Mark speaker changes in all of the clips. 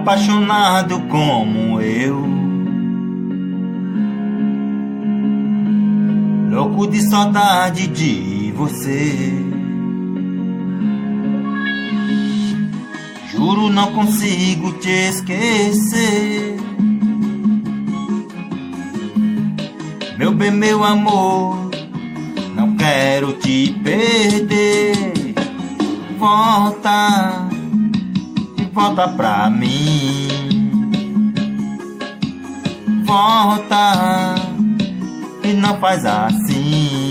Speaker 1: apaixonado como eu, louco de saudade de você. Juro não consigo te esquecer, meu bem, meu amor, não quero te perder. Volta, volta pra mim. Volta e não faz assim.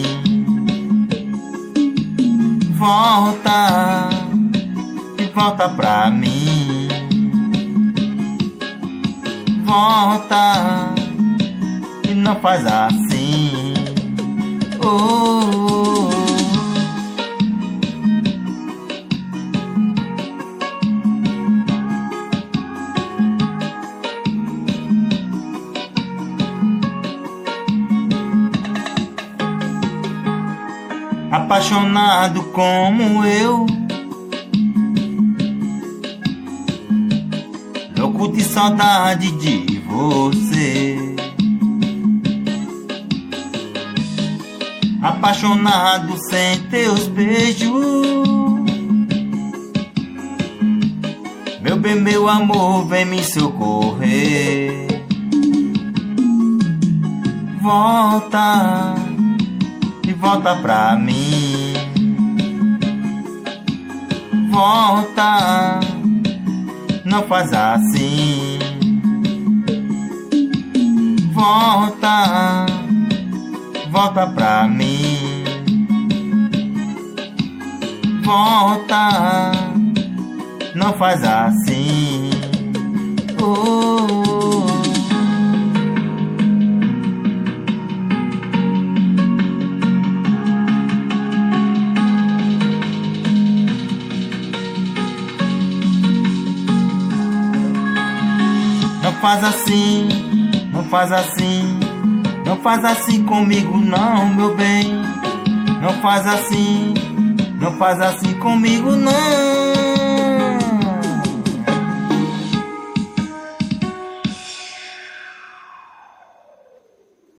Speaker 1: Volta e volta pra mim. Volta e não faz assim. Oh, oh, oh. Apaixonado como eu, louco de saudade de você. Apaixonado sem teus beijos, meu bem, meu amor, vem me socorrer. Volta e volta pra mim. Volta, não faz assim. Volta, volta pra mim. Volta, não faz assim. Oh, oh, oh. Não faz assim, não faz assim, não faz assim comigo não, meu bem. Não faz assim, não faz assim comigo não.